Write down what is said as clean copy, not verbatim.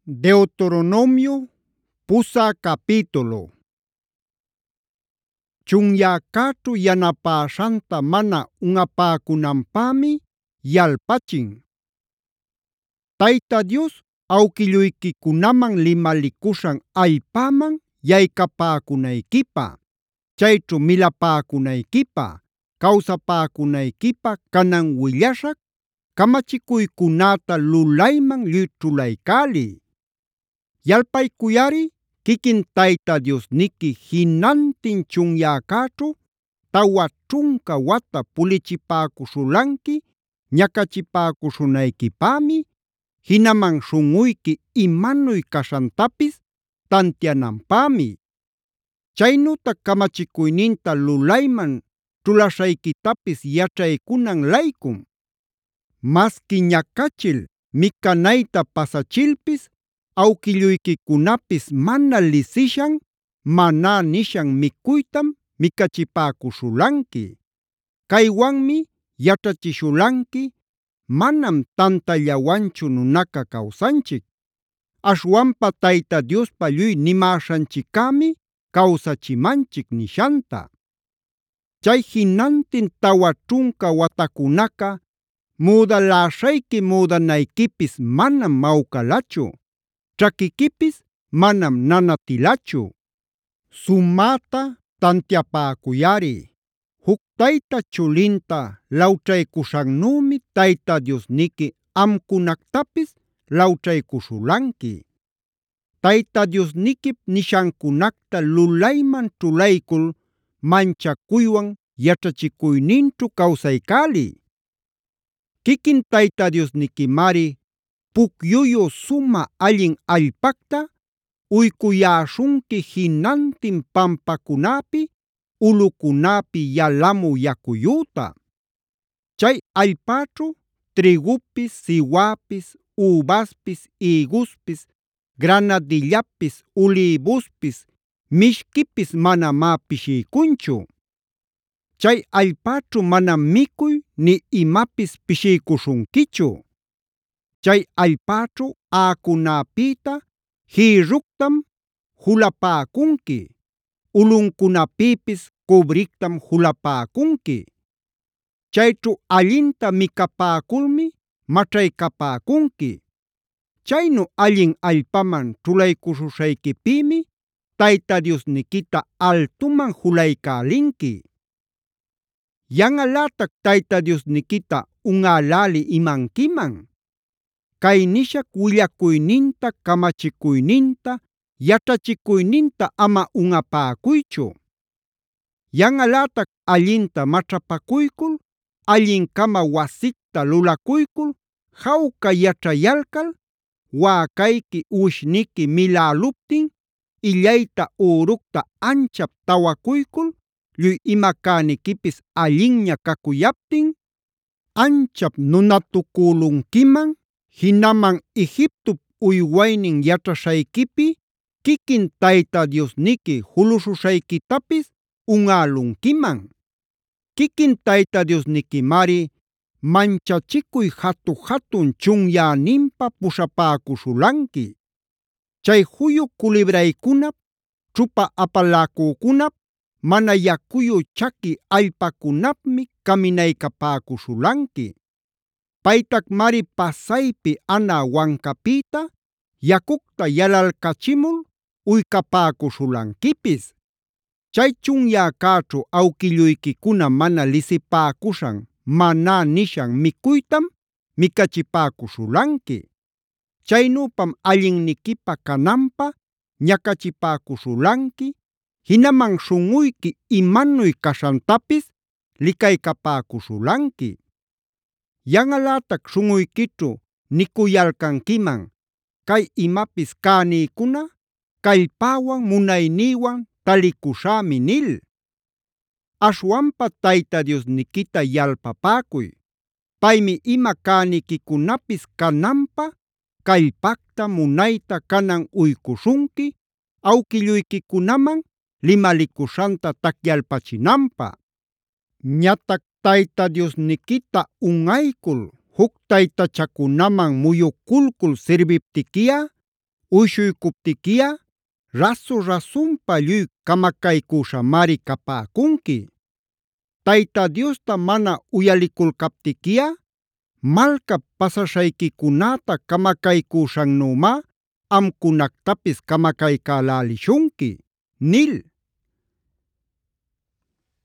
Deuteronomio pusa capítulo. Chunyäkaćhu yanapäśhanta mana unꞌapäkunanpämi yalpachin. Tayta Dios awkilluykikunaman limalikushan allpäman yaycapäcunaykipaq, chayćhu milapäcunaykipaq, kawsapäcunaykipaq kanan willaśhaq kamachikuykunäta lulayman lluy ćhulaycäliy. Yalpaykuyꞌari kikin Tayta Diosniqui jinantin chunyäcäćhu tawa ćhunka wata pulichipäcuśhulanki ñacachipäcuśhunayquipämi, jinaman śhunꞌuyqui imanuy caśhantapis tantiananpämi. Chaynütac kamachikuyninta lulayman ćhulaśhaykitapis yaćhaykunan-laykum. Maski ñakachil mikanayta pasachilpis awkilluykikunapis mana lisishan, maná nishan mikuytam mikachipäcuśhulanki. Kaywanmi yaćhachishulanki manam tantallawanchu nunaca kawsanchik. Aśhwanpa Tayta Diospa lluy nimäśhanchikkämi kawsachimanchik nishanta. Chay jinantin tawa ćhunka watakunaca müdaläśhayki müdanaykipis manam mawkalachu, ćhakiykipis manam nanatilachu. Sumäta tantiapäcuyꞌari, huk tayta chulinta lawćhaykuśhannümi Tayta Diosniqui amkunactapis lawćhaykuśhulanki. Tayta Diosniquip nishancunacta lulayman ćhulaykul manchakuywan yaćhachikuyninćhu kawsaycäliy. Kikin Tayta Diosniquimari pukyuyu sumä allin allpacta uykuyäśhunki jinantin pampacunäpi, ulꞌucunäpi yalamü yakuyüta. Chay allpaćhu trigupis, siwäpis, übaspis, higuspis, granadillapis, ulibuspis, mishquipis manamá pishiykunchu. Chay allpaćhu manam mikuy ni imapis pishiykuśhunkichu. Chay allpaćhu aꞌacunäpïta jïrructam julapäcunki, ulꞌuncunapïpis cubrictam julapäcunki. Chayćhu allinta mikapäculmi maćhaycapäcunki. Chaynu allin allpaman ćhulaykuśhuśhaykipïmi Tayta Diosniquita altuman julaycälinki. Yanꞌalätac Tayta Diosniquita unꞌäläliy imankiman. Kay nishak willakuyninta, kamachikuyninta, yaćhachikuyninta ama unꞌapäcuychu. Yanꞌalätac allinta maćhapakuykul, allincama wasicta lulakuykul, jawca yaćhayalcal, wäcayqui uwishniqui miläluptin, illayta üructa anchap tawakuykul, lluy ima cäniquipis allinña cacuyaptin, anchap nunatucülunquiman, jinaman Egiptop uywaynin yaćhaśhayquipi kikin Tayta Diosniqui juluśhuśhaykitapis unꞌälunquiman. Kikin Tayta Diosniquimari manchachikuy jatu-jatun chunyäninpa puśhapäcuśhulanki. Chay juyu culibraycunap, ćhupa apaläcücunap, mana yacuyu chaki allpacunapmi caminaycapäcuśhulanki. Paytacmari pasaypi Ana wancapïta yacucta yalalcachimul uycapäcuśhulanquipis. Chay chunyäcäćhu awquilluykicuna mana lisipäcuśhan maná nishan mikuytam mikachipäcuśhulanki. Chaynüpam allinniquipa cananpä ñacachipäcuśhulanki, jinaman śhunꞌuyqui imanuy caśhantapis licaycapäcuśhulanki. Yanꞌalätac śhunꞌuyquićhu nicuyalcanquiman: “Kay imapis cänïcuna kallpawan munaynïwan talikuśhämi” nil. Aśhwanpa Tayta Diosniquita yalpapäcuy. Paymi ima cäniquicunapis cananpä kallpacta, munayta kanan uycuśhunki, awquilluykikunaman limalicuśhanta tacyalpachinanpä. Ñatac Tayta Diosniquita unꞌaycul huk taytachakunaman muyuculcul sirbiptiquiꞌa, uyshuycuptiquiꞌa rasu-rasunpa lluy camacaycüśhamari capäcunqui. Tayta Diosta mana uyaliculcaptiquiꞌa malcap pasaśhayquicunäta camacaycüśhannümá amcunactapis camacaycälälishunqui” nil.